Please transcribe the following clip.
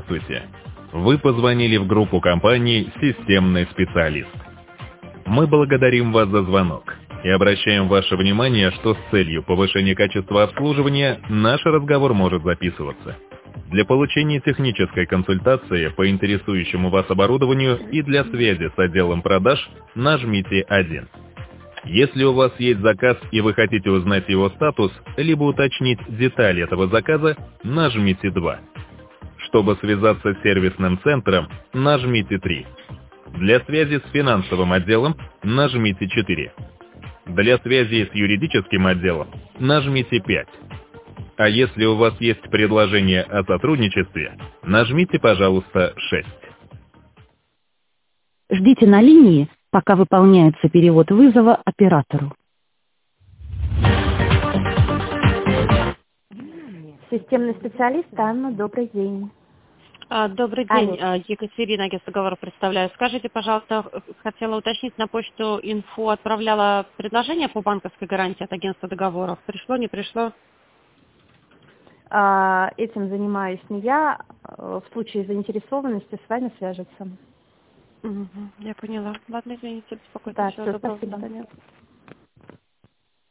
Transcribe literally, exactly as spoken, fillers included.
Здравствуйте! Вы позвонили в группу компании «Системный специалист». Мы благодарим вас за звонок и обращаем ваше внимание, что с целью повышения качества обслуживания наш разговор может записываться. Для получения технической консультации по интересующему вас оборудованию и для связи с отделом продаж нажмите один. Если у вас есть заказ и вы хотите узнать его статус, либо уточнить детали этого заказа, нажмите два. Чтобы связаться с сервисным центром, нажмите три. Для связи с финансовым отделом нажмите четыре. Для связи с юридическим отделом нажмите пять. А если у вас есть предложение о сотрудничестве, нажмите, пожалуйста, шесть. Ждите на линии, пока выполняется перевод вызова оператору. Системный специалист Анна, добрый день. А, Добрый день, Алло. а, Екатерина, агентство договора представляю. Скажите, пожалуйста, х- хотела уточнить, на почту инфо отправляла предложение по банковской гарантии от агентства договоров. Пришло, не пришло? А, Этим занимаюсь не я. А, В случае заинтересованности с вами свяжутся. Мгм, я поняла. Ладно, извините, беспокойте. Да, Всего все, доброго. До спасибо. свидания.